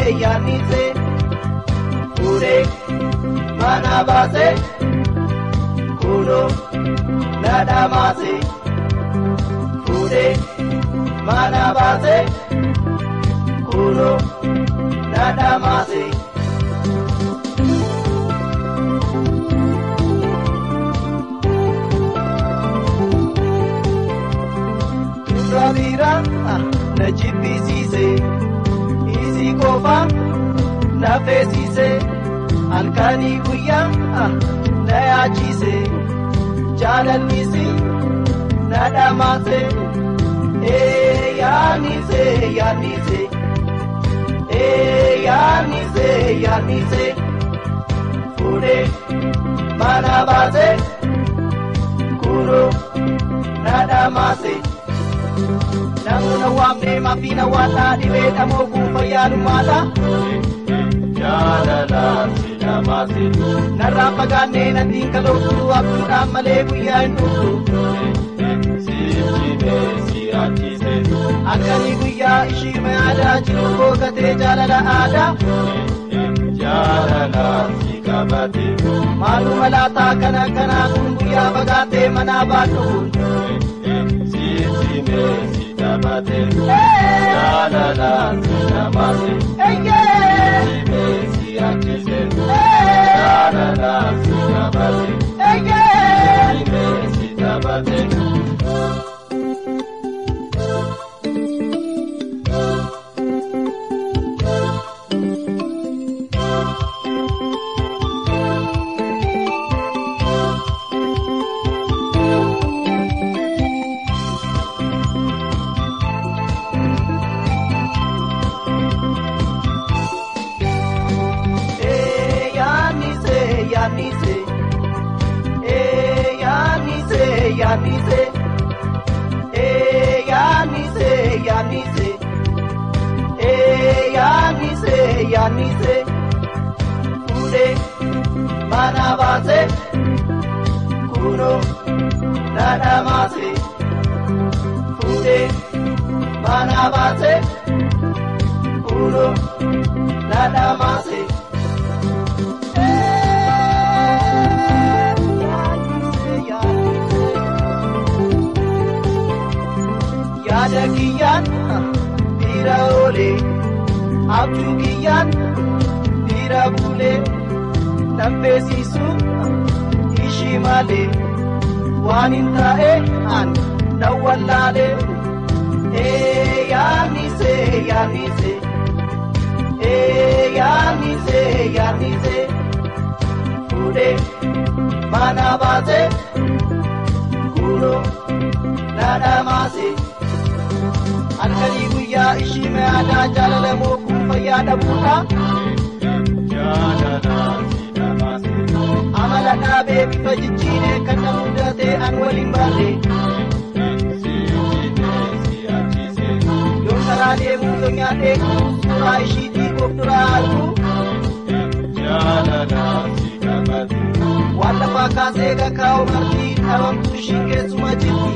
yaanise fuudhee mana baase kuno nadamaase fuudhee mana baase kuno nadamaase. Rabira najibisiise isi kofa nafesiise alkani guyyaa nayaachise jaalallisi nadamaase yaanise yaanise yaanise yaanise fuudhee mana baase kuno nadamaase. Namuna wamne mafina wata dibeta mogu fayalu mata jaalala sinamase narrapa ganne natingalo suru abduda malebu ya ndudu sijime siachise akani guya ishime ada jiruko kate jaalala ada jaalala sikabate malu malata kana kana guya bagate manabatu sijime Namase, la la namase, si achise, la namase, si tabate. Yaanise yaanise yaanise yaanise yaanise yaanise yaanise fuudhee mana baase kuno nadamaase fuudhee mana baase kuno nadamaase. Yaadakiyan dira ole abjukiyan dira bule nambesisu ishimale wanintae an nawallale yaanise yaanise yaanise yaanise fuudhee mana baase kuno nadamaase. Alkali guyyaa ishime aadaa jaalala mookuu fayyaa dhabuudha jaalala sinamase amala dhaabee bifa jijjiiree kan na mudatee an waliin baatee sijjine si'achise yoo karaa deemuu yoo nyaatee suuraa ishiitii of duraa argu jaalala sikabate waan lafaa kaasee gakaa'u martii dhabamtu ishiin keessuma jirtu